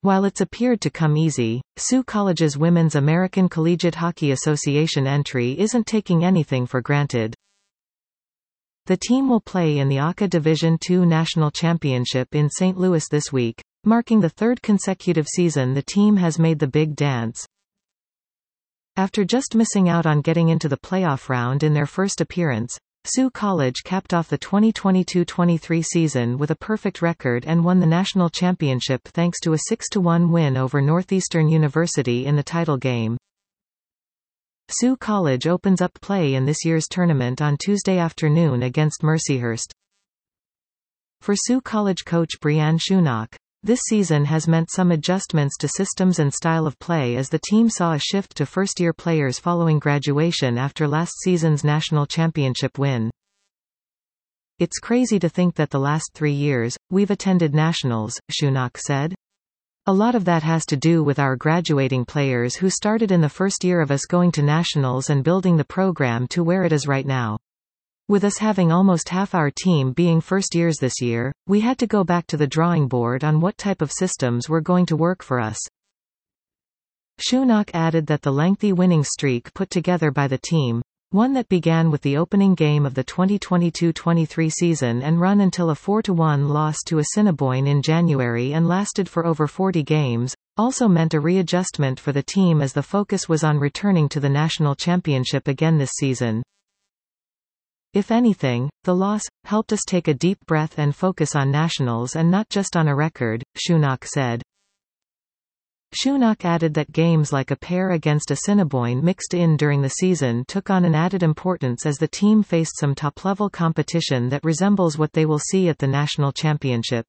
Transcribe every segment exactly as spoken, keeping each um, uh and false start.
While it's appeared to come easy, Sioux College's Women's American Collegiate Hockey Association entry isn't taking anything for granted. The team will play in the A C A Division two National Championship in Saint Louis this week, marking the third consecutive season the team has made the big dance. After just missing out on getting into the playoff round in their first appearance, Sioux College capped off the twenty twenty-two twenty-three season with a perfect record and won the national championship thanks to a six to one win over Northeastern University in the title game. Sioux College opens up play in this year's tournament on Tuesday afternoon against Mercyhurst. For Sioux College coach Brianne Schunock, this season has meant some adjustments to systems and style of play as the team saw a shift to first-year players following graduation after last season's national championship win. "It's crazy to think that the last three years, we've attended nationals," Schunock said. "A lot of that has to do with our graduating players who started in the first year of us going to nationals and building the program to where it is right now. With us having almost half our team being first years this year, we had to go back to the drawing board on what type of systems were going to work for us." Schunock added that the lengthy winning streak put together by the team, one that began with the opening game of the twenty twenty-two twenty-three season and run until a four to one loss to Assiniboine in January and lasted for over forty games, also meant a readjustment for the team as the focus was on returning to the national championship again this season. "If anything, the loss helped us take a deep breath and focus on nationals and not just on a record," Schunock said. Schunock added that games like a pair against Assiniboine mixed in during the season took on an added importance as the team faced some top-level competition that resembles what they will see at the national championship.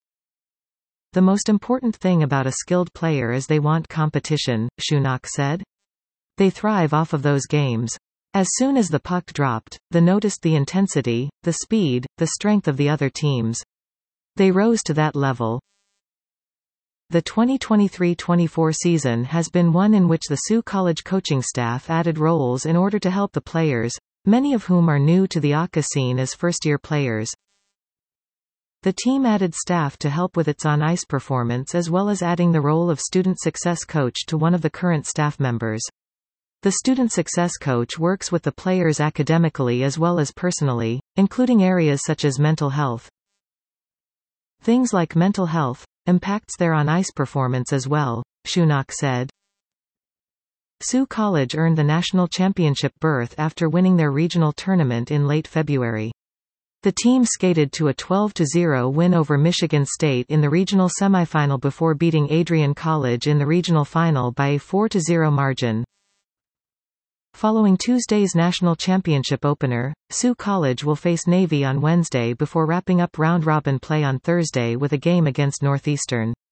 "The most important thing about a skilled player is they want competition," Schunock said. "They thrive off of those games. As soon as the puck dropped, they noticed the intensity, the speed, the strength of the other teams. They rose to that level." The twenty twenty-three twenty-four season has been one in which the Sioux College coaching staff added roles in order to help the players, many of whom are new to the A C A scene as first-year players. The team added staff to help with its on-ice performance as well as adding the role of student success coach to one of the current staff members. The student success coach works with the players academically as well as personally, including areas such as mental health. "Things like mental health impacts their on-ice performance as well," Schunock said. Sioux College earned the national championship berth after winning their regional tournament in late February. The team skated to a twelve to zero win over Michigan State in the regional semifinal before beating Adrian College in the regional final by a four to zero margin. Following Tuesday's national championship opener, Sioux College will face Navy on Wednesday before wrapping up round-robin play on Thursday with a game against Northeastern.